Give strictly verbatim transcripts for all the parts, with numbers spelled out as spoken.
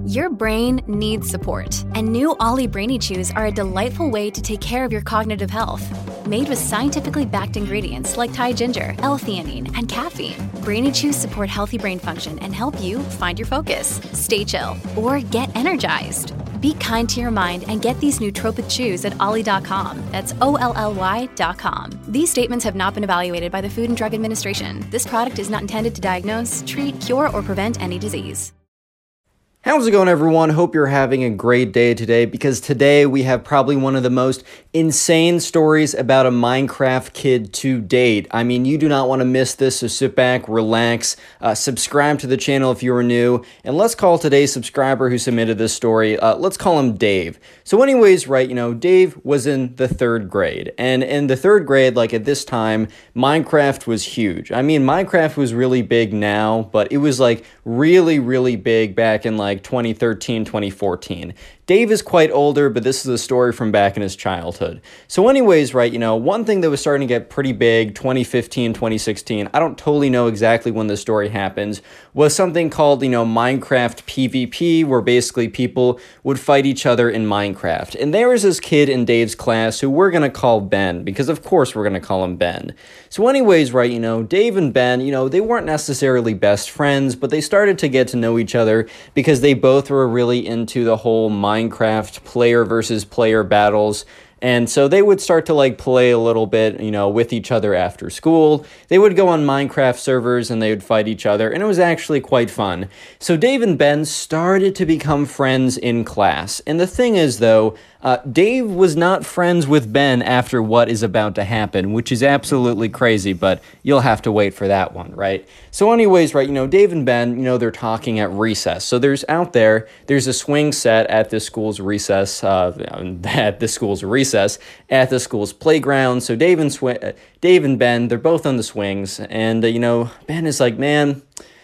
Your brain needs support, and new Ollie Brainy Chews are a delightful way to take care of your cognitive health. Made with scientifically backed ingredients like Thai ginger, L-theanine, and caffeine, Brainy Chews support healthy brain function and help you find your focus, stay chill, or get energized. Be kind to your mind and get these nootropic chews at ollie dot com. That's O L L Y dot com. These statements have not been evaluated by the Food and Drug Administration. This product is not intended to diagnose, treat, cure, or prevent any disease. How's it going, everyone? Hope you're having a great day today, because today we have probably one of the most insane stories about a Minecraft kid to date. I mean, you do not want to miss this, so sit back, relax, uh, subscribe to the channel if you are new, and let's call today's subscriber who submitted this story, uh, let's call him Dave. So anyways, right, you know, Dave was in the third grade, and in the third grade, like at this time, Minecraft was huge. I mean, Minecraft was really big now, but it was like really, really big back in like twenty thirteen, twenty fourteen. Dave is quite older, but this is a story from back in his childhood. So anyways, right, you know, one thing that was starting to get pretty big, twenty fifteen, twenty sixteen, I don't totally know exactly when this story happens, was something called, you know, Minecraft PvP, where basically people would fight each other in Minecraft. And there was this kid in Dave's class who we're going to call Ben, because of course we're going to call him Ben. So anyways, right, you know, Dave and Ben, you know, they weren't necessarily best friends, but they started to get to know each other because they both were really into the whole Minecraft player versus player battles. And so they would start to like play a little bit, you know, with each other after school. They would go on Minecraft servers and they would fight each other, and it was actually quite fun. So Dave and Ben started to become friends in class. And the thing is, though, uh, Dave was not friends with Ben after what is about to happen, which is absolutely crazy, but you'll have to wait for that one, right? So anyways, right, you know, Dave and Ben, you know, they're talking at recess. So there's out there, there's a swing set at this school's recess, uh, at this school's recess, at the school's playground. So Dave and, Sw- Dave and Ben, they're both on the swings, and, uh, you know, Ben is like, man,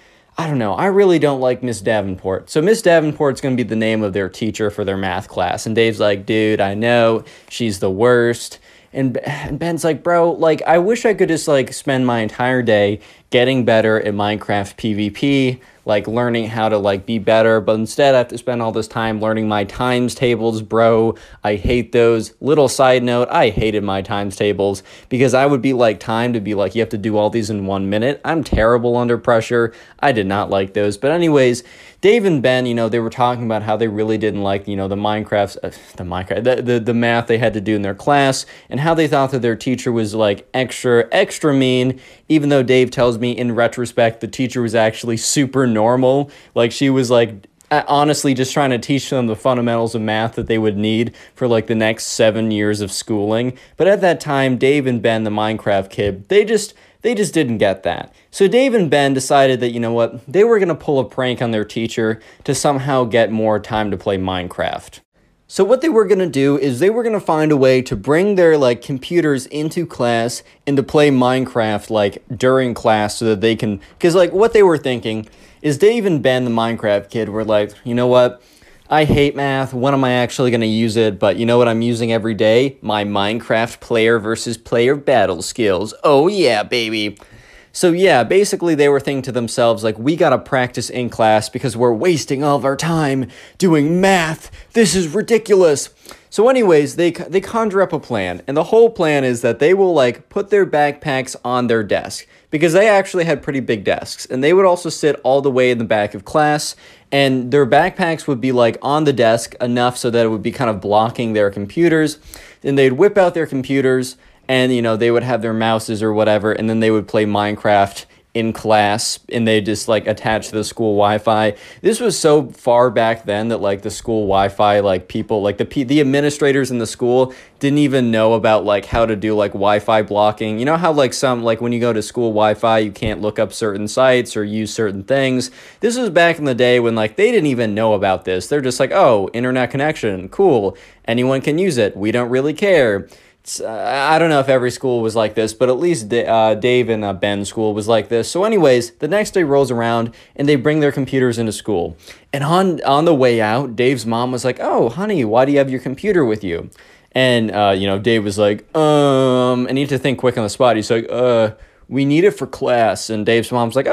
I don't know, I really don't like Miss Davenport. So Miss Davenport's going to be the name of their teacher for their math class. And Dave's like, dude, I know, she's the worst. And Ben's like, bro, like, I wish I could just, like, spend my entire day getting better at Minecraft PvP, like, learning how to, like, be better, but instead I have to spend all this time learning my times tables, bro. I hate those. Little side note, I hated my times tables, because I would be, like, timed to be, like, you have to do all these in one minute. I'm terrible under pressure. I did not like those. But anyways, Dave and Ben, you know, they were talking about how they really didn't like, you know, the Minecraft, uh, the Minecraft, the, the, the math they had to do in their class, and how they thought that their teacher was, like, extra, extra mean, even though Dave tells me in retrospect the teacher was actually super normal. Like, she was, like, honestly just trying to teach them the fundamentals of math that they would need for, like, the next seven years of schooling. But at that time, Dave and Ben, the Minecraft kid, they just... They just didn't get that. So Dave and Ben decided that, you know what, they were going to pull a prank on their teacher to somehow get more time to play Minecraft. So what they were going to do is they were going to find a way to bring their, like, computers into class and to play Minecraft, like, during class so that they can... Because, like, what they were thinking is Dave and Ben, the Minecraft kid, were like, you know what? I hate math. When am I actually going to use it? But you know what I'm using every day? My Minecraft player versus player battle skills. Oh yeah, baby. So yeah, basically they were thinking to themselves, like, we gotta practice in class because we're wasting all of our time doing math. This is ridiculous. So anyways, they they conjure up a plan, and the whole plan is that they will, like, put their backpacks on their desk, because they actually had pretty big desks, and they would also sit all the way in the back of class, and their backpacks would be, like, on the desk enough so that it would be kind of blocking their computers. Then they'd whip out their computers, and, you know, they would have their mouses or whatever, and then they would play Minecraft in class, and they just, like, attach to the school Wi-Fi. This was so far back then that, like, the school Wi-Fi, like, people, like, the P- the administrators in the school didn't even know about, like, how to do, like, Wi-Fi blocking. You know how, like, some, like, when you go to school Wi-Fi, you can't look up certain sites or use certain things? This was back in the day when, like, they didn't even know about this. They're just like, oh, internet connection, cool. Anyone can use it. We don't really care. Uh, I don't know if every school was like this, but at least uh, Dave and uh, Ben's school was like this. So anyways, the next day rolls around, and they bring their computers into school. And on, on the way out, Dave's mom was like, oh, honey, why do you have your computer with you? And, uh, you know, Dave was like, um, I need to think quick on the spot. He's like, uh, we need it for class. And Dave's mom's like, oh,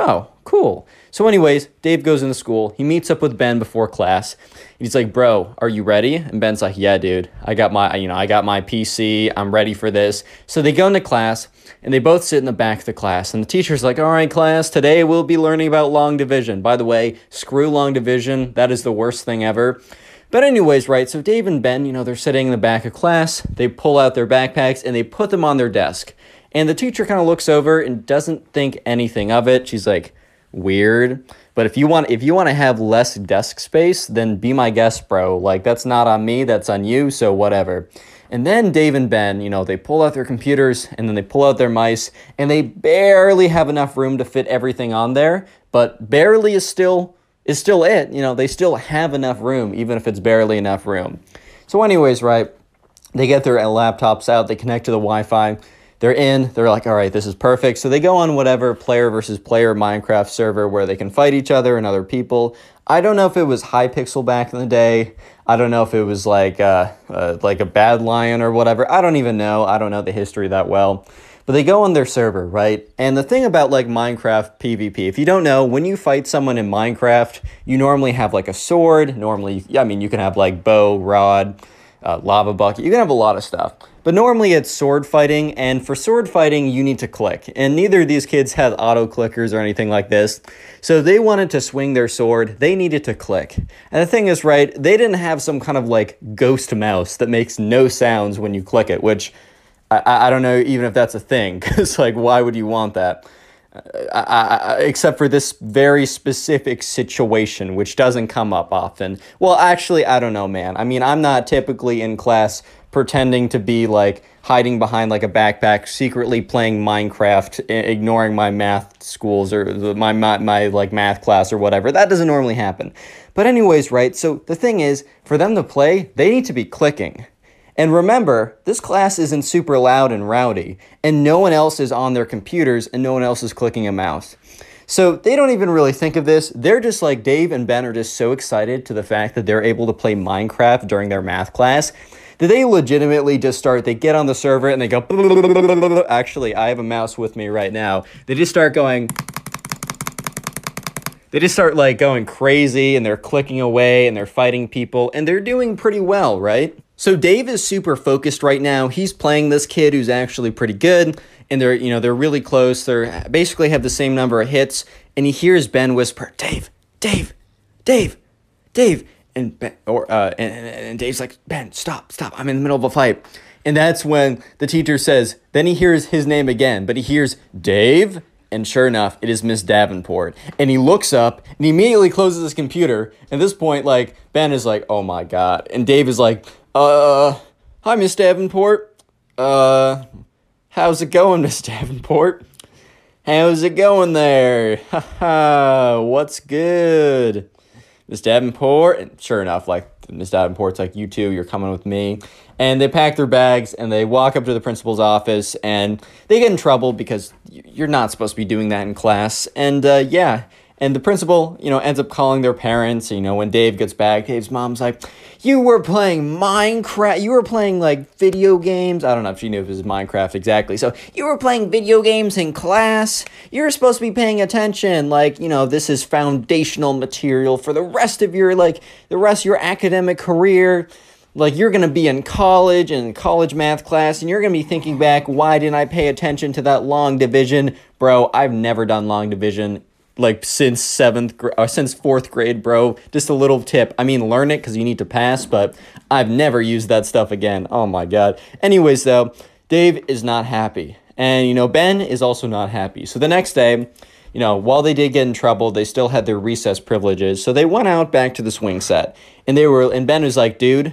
cool. So anyways, Dave goes into school. He meets up with Ben before class. He's like, bro, are you ready? And Ben's like, yeah, dude, I got my, you know, I got my P C. I'm ready for this. So they go into class and they both sit in the back of the class. And the teacher's like, all right, class, today we'll be learning about long division. By the way, screw long division. That is the worst thing ever. But anyways, right, so Dave and Ben, you know, they're sitting in the back of class. They pull out their backpacks and they put them on their desk. And the teacher kind of looks over and doesn't think anything of it. She's like, weird. But if you want if you want to have less desk space, then be my guest, bro. Like, that's not on me, that's on you, so whatever. And then Dave and Ben, you know, they pull out their computers and then they pull out their mice and they barely have enough room to fit everything on there, but barely is still is still it. You know, they still have enough room, even if it's barely enough room. So anyways, right, they get their laptops out, they connect to the Wi-Fi. They're in, they're like, all right, this is perfect. So they go on whatever player versus player Minecraft server where they can fight each other and other people. I don't know if it was Hypixel back in the day. I don't know if it was like uh, uh, like a Bad Lion or whatever. I don't even know. I don't know the history that well. But they go on their server, right? And the thing about like Minecraft PvP, if you don't know, when you fight someone in Minecraft, you normally have like a sword. Normally, I mean, you can have like bow, rod, uh, lava bucket. You can have a lot of stuff. But normally it's sword fighting, and for sword fighting, you need to click. And neither of these kids had auto clickers or anything like this. So they wanted to swing their sword, they needed to click. And the thing is, right, they didn't have some kind of like ghost mouse that makes no sounds when you click it, which I, I don't know even if that's a thing, because like, why would you want that? I, I, except for this very specific situation, which doesn't come up often. Well, actually, I don't know, man. I mean, I'm not typically in class pretending to be like hiding behind like a backpack, secretly playing Minecraft, ignoring my math schools or my, my, my like math class or whatever. That doesn't normally happen. But anyways, right, so the thing is, for them to play, they need to be clicking. And remember, this class isn't super loud and rowdy, and no one else is on their computers, and no one else is clicking a mouse. So they don't even really think of this. They're just like, Dave and Ben are just so excited to the fact that they're able to play Minecraft during their math class that they legitimately just start, they get on the server and they go, actually, I have a mouse with me right now. They just start going, they just start like going crazy and they're clicking away and they're fighting people and they're doing pretty well, right? So Dave is super focused right now. He's playing this kid who's actually pretty good, and they're, you know, they're really close. They're basically have the same number of hits, and he hears Ben whisper, Dave, Dave, Dave, Dave. And Ben, or uh, and, and Dave's like, Ben, stop, stop. I'm in the middle of a fight. And that's when the teacher says, then he hears his name again, but he hears Dave. And sure enough, it is Miss Davenport. And he looks up and he immediately closes his computer. At this point, like, Ben is like, oh my God. And Dave is like, uh, hi, Miss Davenport. Uh, how's it going, Miss Davenport? How's it going there? Haha, what's good? Miss Davenport, and sure enough, like, Miss Davenport's like, you two, you're coming with me. And they pack their bags, and they walk up to the principal's office, and they get in trouble because you're not supposed to be doing that in class. And, uh, yeah, and the principal, you know, ends up calling their parents. You know, when Dave gets back, Dave's mom's like, you were playing Minecraft, you were playing, like, video games. I don't know if she knew if it was Minecraft exactly. So, you were playing video games in class. You're supposed to be paying attention. Like, you know, this is foundational material for the rest of your, like, the rest of your academic career. Like, you're going to be in college and college math class, and you're going to be thinking back, why didn't I pay attention to that long division? Bro, I've never done long division. Like, since seventh, gr- or since fourth grade, bro. Just a little tip. I mean, learn it because you need to pass, but I've never used that stuff again. Oh, my God. Anyways, though, Dave is not happy. And, you know, Ben is also not happy. So the next day, you know, while they did get in trouble, they still had their recess privileges. So they went out back to the swing set. And they were, and Ben was like, dude,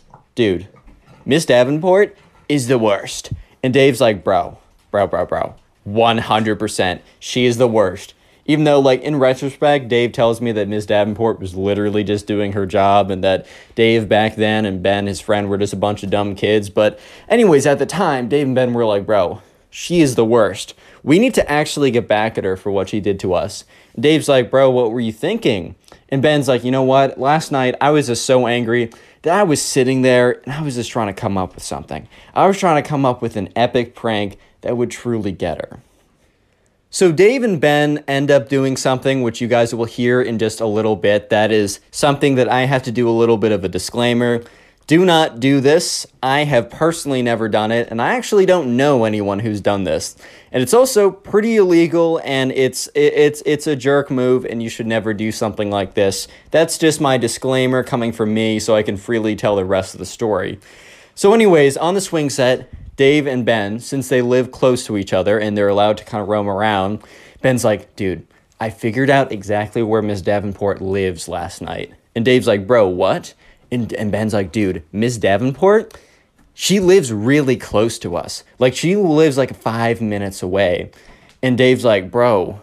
dude, Miss Davenport is the worst. And Dave's like, bro, bro, bro, bro, one hundred percent. She is the worst. Even though, like, in retrospect, Dave tells me that Miss Davenport was literally just doing her job and that Dave back then and Ben, his friend, were just a bunch of dumb kids. But anyways, at the time, Dave and Ben were like, bro, she is the worst. We need to actually get back at her for what she did to us. And Dave's like, bro, what were you thinking? And Ben's like, you know what? Last night, I was just so angry that I was sitting there and I was just trying to come up with something. I was trying to come up with an epic prank that would truly get her. So Dave and Ben end up doing something which you guys will hear in just a little bit. That is something that I have to do a little bit of a disclaimer. Do not do this. I have personally never done it, and I actually don't know anyone who's done this. And it's also pretty illegal, and it's it's it's a jerk move, and you should never do something like this. That's just my disclaimer coming from me, so I can freely tell the rest of the story. So anyways, on the swing set, Dave and Ben, since they live close to each other and they're allowed to kind of roam around, Ben's like, dude, I figured out exactly where Miss Davenport lives last night. And Dave's like, bro, what? And, and Ben's like, dude, Miss Davenport, she lives really close to us. Like, she lives like five minutes away. And Dave's like, bro,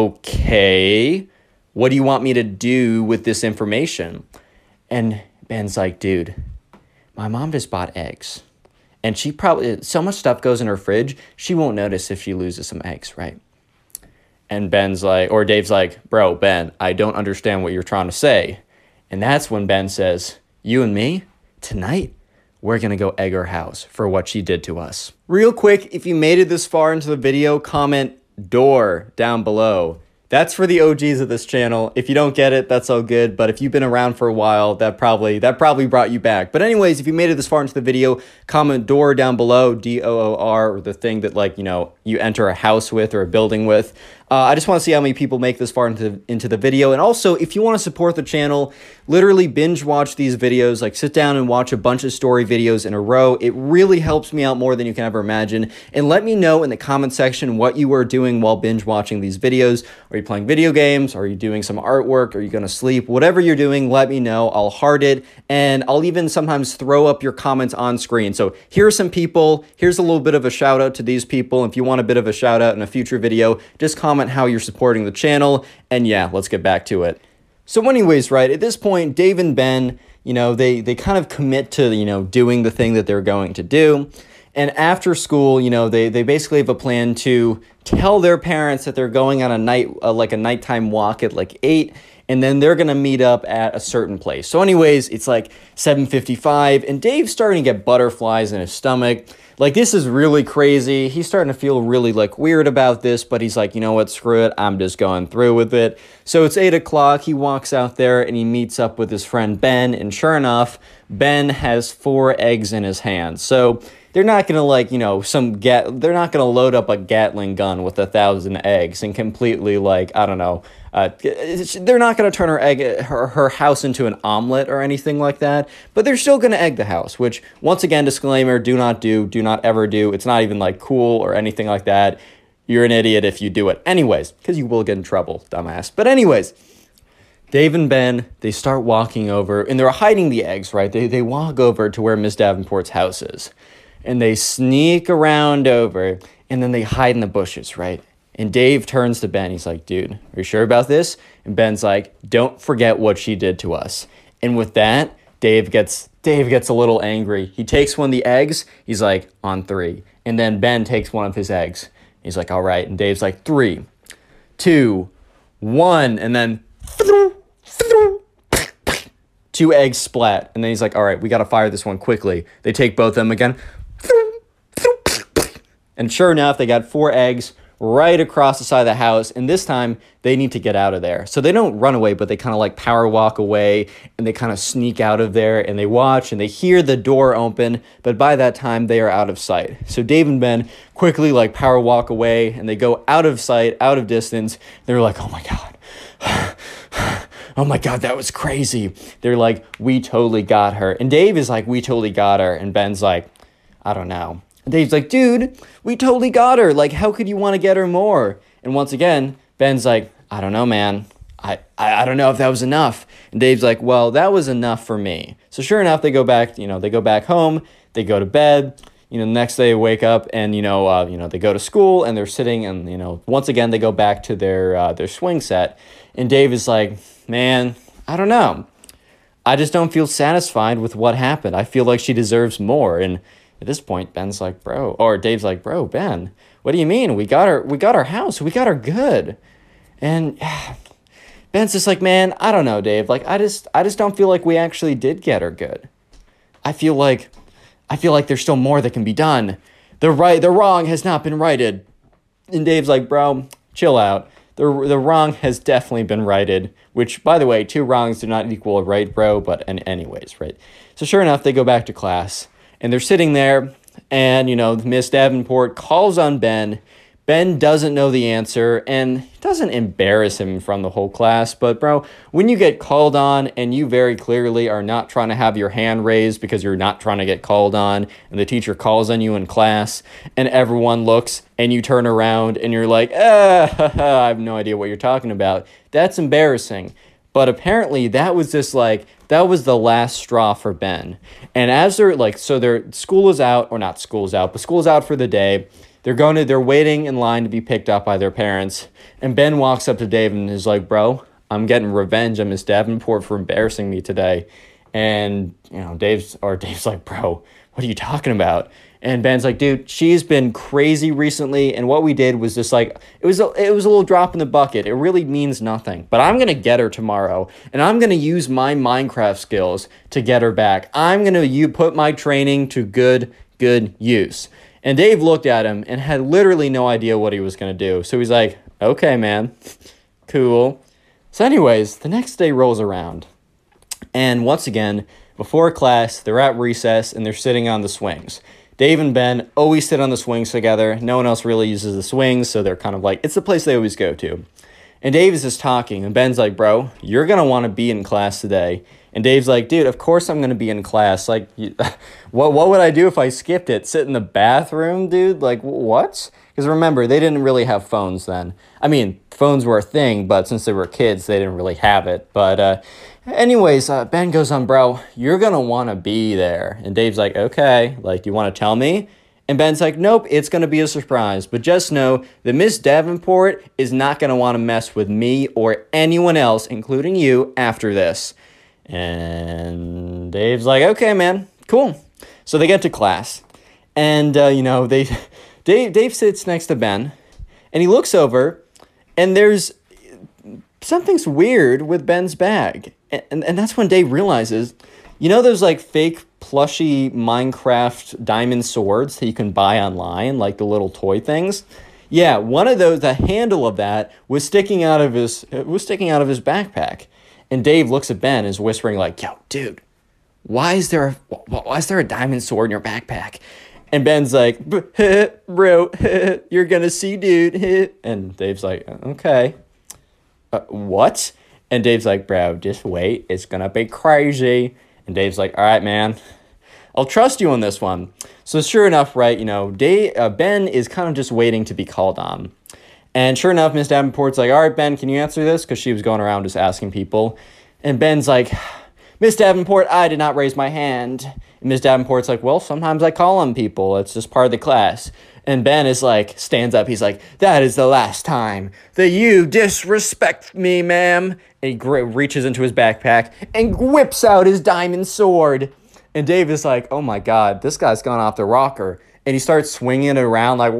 okay, what do you want me to do with this information? And Ben's like, dude, my mom just bought eggs. And she probably, so much stuff goes in her fridge, she won't notice if she loses some eggs, right? And Ben's like, or Dave's like, bro, Ben, I don't understand what you're trying to say. And that's when Ben says, you and me, tonight, we're going to go egg her house for what she did to us. Real quick, if you made it this far into the video, comment door down below. That's for the O Gs of this channel. If you don't get it, that's all good. But if you've been around for a while, that probably that probably brought you back. But anyways, if you made it this far into the video, comment door down below, D O O R, or the thing that, like, you know, you enter a house with or a building with. Uh, I just want to see how many people make this far into, into the video. And also, if you want to support the channel, literally binge watch these videos, like sit down and watch a bunch of story videos in a row. It really helps me out more than you can ever imagine. And let me know in the comment section what you are doing while binge watching these videos. Are you playing video games? Are you doing some artwork? Are you going to sleep? Whatever you're doing, let me know. I'll heart it. And I'll even sometimes throw up your comments on screen. So here are some people. Here's a little bit of a shout out to these people. If you want a bit of a shout out in a future video, just comment how you're supporting the channel. And yeah, let's get back to it. So anyways, right, at this point, Dave and Ben, you know, they, they kind of commit to, you know, doing the thing that they're going to do. And after school, you know, they, they basically have a plan to tell their parents that they're going on a night, uh, like a nighttime walk at like eight, and then they're going to meet up at a certain place. So anyways, it's like seven fifty-five, and Dave's starting to get butterflies in his stomach. Like, this is really crazy. He's starting to feel really, like, weird about this, but he's like, you know what, screw it. I'm just going through with it. So it's eight o'clock. He walks out there, and he meets up with his friend Ben, and sure enough, Ben has four eggs in his hand. So they're not going to, like, you know, some gat, they're not going to load up a Gatling gun with a thousand eggs and completely, like, I don't know, uh, they're not going to turn her egg, her, her house into an omelet or anything like that, but they're still going to egg the house, which, once again, disclaimer, do not do, do not ever do. It's not even, like, cool or anything like that. You're an idiot if you do it. Anyways, because you will get in trouble, dumbass. But anyways, Dave and Ben, they start walking over, and they're hiding the eggs, right? They, they walk over to where Miss Davenport's house is. And they sneak around over, and then they hide in the bushes, right? And Dave turns to Ben. He's like, dude, are you sure about this? And Ben's like, don't forget what she did to us. And with that, Dave gets Dave gets a little angry. He takes one of the eggs. He's like, on three. And then Ben takes one of his eggs. He's like, all right. And Dave's like, three, two, one. And then two eggs splat. And then he's like, all right, we got to fire this one quickly. They take both of them again. And sure enough, they got four eggs right across the side of the house. And this time, they need to get out of there. So they don't run away, but they kind of like power walk away. And they kind of sneak out of there. And they watch and they hear the door open. But by that time, they are out of sight. So Dave and Ben quickly like power walk away. And they go out of sight, out of distance. They're like, oh my God. Oh my God, that was crazy. They're like, we totally got her. And Dave is like, we totally got her. And Ben's like, I don't know. And Dave's like, dude, we totally got her. Like, how could you want to get her more? And once again, Ben's like, I don't know, man. I, I, I don't know if that was enough. And Dave's like, well, that was enough for me. So sure enough, they go back, you know, they go back home. They go to bed. You know, the next day they wake up and, you know, uh, you know, they go to school and they're sitting and, you know, once again, they go back to their, uh, their swing set. And Dave is like, man, I don't know. I just don't feel satisfied with what happened. I feel like she deserves more. And at this point, Ben's like, bro, or Dave's like, bro, Ben, what do you mean? We got her, we got our house. We got her good. And Ben's just like, man, I don't know, Dave. Like, I just, I just don't feel like we actually did get her good. I feel like, I feel like there's still more that can be done. The right, the wrong has not been righted. And Dave's like, bro, chill out. The, the wrong has definitely been righted, which, by the way, two wrongs do not equal a right, bro, but an anyways, right? So sure enough, they go back to class, and they're sitting there, and, you know, Miss Davenport calls on Ben. Ben doesn't know the answer, and doesn't embarrass him in front of the whole class. But, bro, when you get called on and you very clearly are not trying to have your hand raised because you're not trying to get called on, and the teacher calls on you in class, and everyone looks, and you turn around, and you're like, ah, I have no idea what you're talking about, that's embarrassing. But apparently that was just like, that was the last straw for Ben. And as they're like, so their school is out, or not school's out, but school's out for the day. They're going to, they're waiting in line to be picked up by their parents. And Ben walks up to Dave and is like, bro, I'm getting revenge on Miss Davenport for embarrassing me today. And, you know, Dave's, or Dave's like, bro, what are you talking about? And Ben's like, dude, she's been crazy recently. And what we did was just like, it was a, it was a little drop in the bucket. It really means nothing. But I'm going to get her tomorrow. And I'm going to use my Minecraft skills to get her back. I'm going to you put my training to good, good use. And Dave looked at him and had literally no idea what he was going to do. So he's like, okay, man, cool. So anyways, the next day rolls around. And once again, before class, they're at recess and they're sitting on the swings. Dave and Ben always sit on the swings together. No one else really uses the swings, so they're kind of like, it's the place they always go to. And Dave is just talking, and Ben's like, bro, you're going to want to be in class today. And Dave's like, dude, of course I'm going to be in class. Like, you, what what would I do if I skipped it? Sit in the bathroom, dude? Like, what? Because remember, they didn't really have phones then. I mean, phones were a thing, but since they were kids, they didn't really have it. But uh, anyways, uh, Ben goes on, bro, you're going to want to be there. And Dave's like, okay, like, you want to tell me? And Ben's like, nope, it's going to be a surprise. But just know that Miss Davenport is not going to want to mess with me or anyone else, including you, after this. And Dave's like, okay, man, cool. So they get to class. And, uh, you know, they Dave, Dave sits next to Ben. And he looks over, and there's something's weird with Ben's bag. And, and that's when Dave realizes, you know those, like, fake plushy Minecraft diamond swords that you can buy online, like the little toy things? Yeah, one of those, the handle of that was sticking out of his was sticking out of his backpack. And Dave looks at Ben and is whispering like, yo, dude, why is there a, why is there a diamond sword in your backpack? And Ben's like, bro, you're gonna see, dude. And Dave's like, okay. Uh, what? And Dave's like, bro, just wait. It's gonna be crazy. And Dave's like, all right, man, I'll trust you on this one. So sure enough, right, you know, Dave, uh, Ben is kind of just waiting to be called on. And sure enough, Miss Davenport's like, all right, Ben, can you answer this? Because she was going around just asking people. And Ben's like, Miss Davenport, I did not raise my hand. And Miss Davenport's like, well, sometimes I call on people. It's just part of the class. And Ben is like, stands up. He's like, that is the last time that you disrespect me, ma'am. And he gr- reaches into his backpack and whips out his diamond sword. And Dave is like, oh my God, this guy's gone off the rocker. And he starts swinging it around like,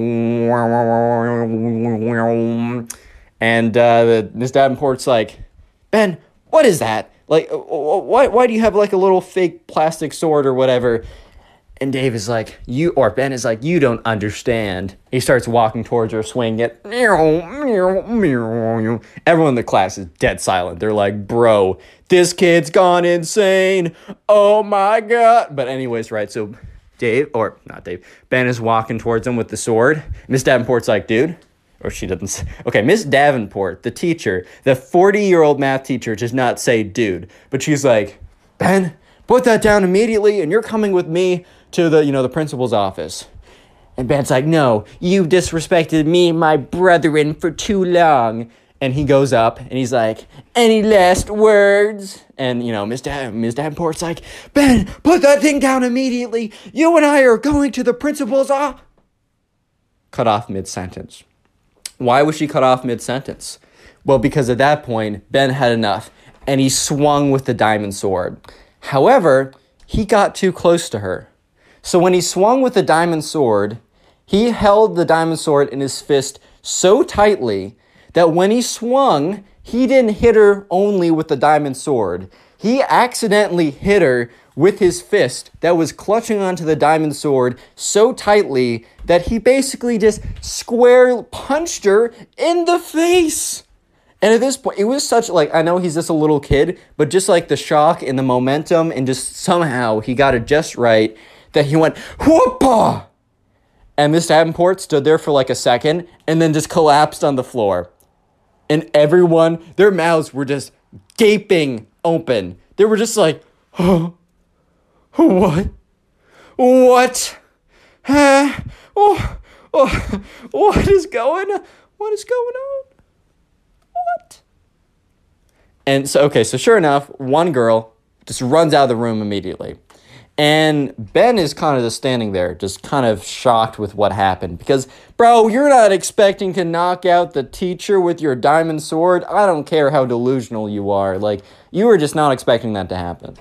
and uh, the, Miss Davenport's like, Ben, what is that? Like, why why do you have like a little fake plastic sword or whatever? And Dave is like, you, or Ben is like, you don't understand. He starts walking towards her, swinging it. Everyone in the class is dead silent. They're like, bro, this kid's gone insane. Oh my God. But anyways, right, so Dave, or not Dave, Ben is walking towards him with the sword. Miss Davenport's like, dude, or she doesn't, okay, Miss Davenport, the teacher, the forty-year-old math teacher, does not say dude, but she's like, Ben, put that down immediately, and you're coming with me to the, you know, the principal's office. And Ben's like, no, you disrespected me and my brethren for too long. And he goes up, and he's like, any last words? And, you know, Miss Dav- Miss Davenport's like, Ben, put that thing down immediately. You and I are going to the principal's office. Cut off mid-sentence. Why was she cut off mid-sentence? Well, because at that point, Ben had enough, and he swung with the diamond sword. However, he got too close to her. So when he swung with the diamond sword, he held the diamond sword in his fist so tightly that when he swung, he didn't hit her only with the diamond sword. he accidentally hit her with his fist that was clutching onto the diamond sword so tightly that he basically just square punched her in the face. And at this point, it was such, like, I know he's just a little kid, but just like the shock and the momentum, and just somehow he got it just right that he went, whoopah! And Miss Davenport stood there for like a second and then just collapsed on the floor. And everyone, their mouths were just gaping open. They were just like, oh, what? What? Huh? Oh, oh, what is going on? What is going on? What? And so, okay, so sure enough, one girl just runs out of the room immediately. And Ben is kind of just standing there, just kind of shocked with what happened. Because, bro, you're not expecting to knock out the teacher with your diamond sword. I don't care how delusional you are. Like, you were just not expecting that to happen.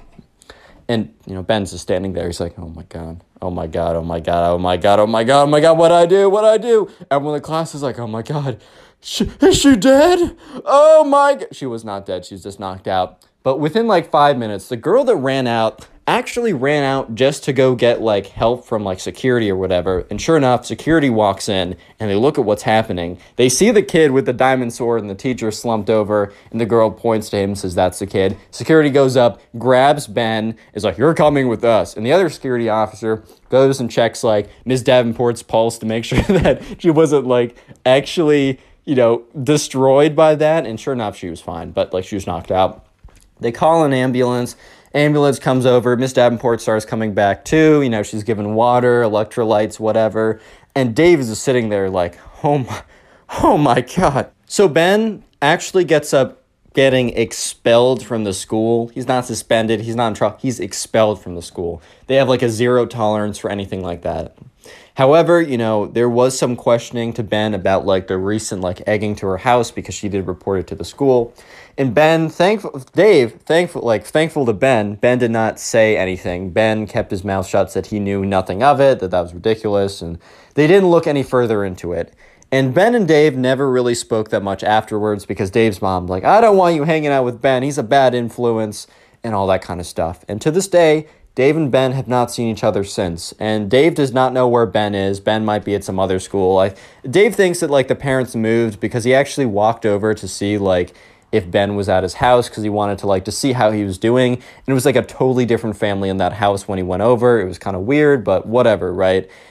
And, you know, Ben's just standing there. He's like, oh, my God. Oh, my God. Oh, my God. Oh, my God. Oh, my God. Oh, my God. What'd I do? What'd I do? Everyone in the class is like, oh, my God. She, is she dead? Oh, my God. She was not dead. She was just knocked out. But within, like, five minutes, the girl that ran out actually ran out just to go get, like, help from, like, security or whatever. And sure enough, security walks in, and they look at what's happening. They see the kid with the diamond sword, and the teacher slumped over, and the girl points to him and says, that's the kid. Security goes up, grabs Ben, is like, you're coming with us. And the other security officer goes and checks, like, Miss Davenport's pulse to make sure that she wasn't, like, actually, you know, destroyed by that. And sure enough, she was fine, but, like, she was knocked out. They call an ambulance. Ambulance comes over. Miss Davenport starts coming back too. You know, she's given water, electrolytes, whatever. And Dave is just sitting there like, oh my, oh my God. So Ben actually gets up getting expelled from the school. He's not suspended. He's not in trouble. He's expelled from the school. They have like a zero tolerance for anything like that. However, you know, there was some questioning to Ben about like the recent like egging to her house because she did report it to the school. And Ben, thankful, Dave, thankful, like thankful to Ben, Ben did not say anything. Ben kept his mouth shut, said he knew nothing of it, that that was ridiculous, and they didn't look any further into it. And Ben and Dave never really spoke that much afterwards because Dave's mom, like, I don't want you hanging out with Ben. He's a bad influence and all that kind of stuff. And to this day, Dave and Ben have not seen each other since. And Dave does not know where Ben is. Ben might be at some other school. I, Dave thinks that, like, the parents moved because he actually walked over to see, like, if Ben was at his house because he wanted to, like, to see how he was doing. And it was, like, a totally different family in that house when he went over. It was kind of weird, but whatever, right?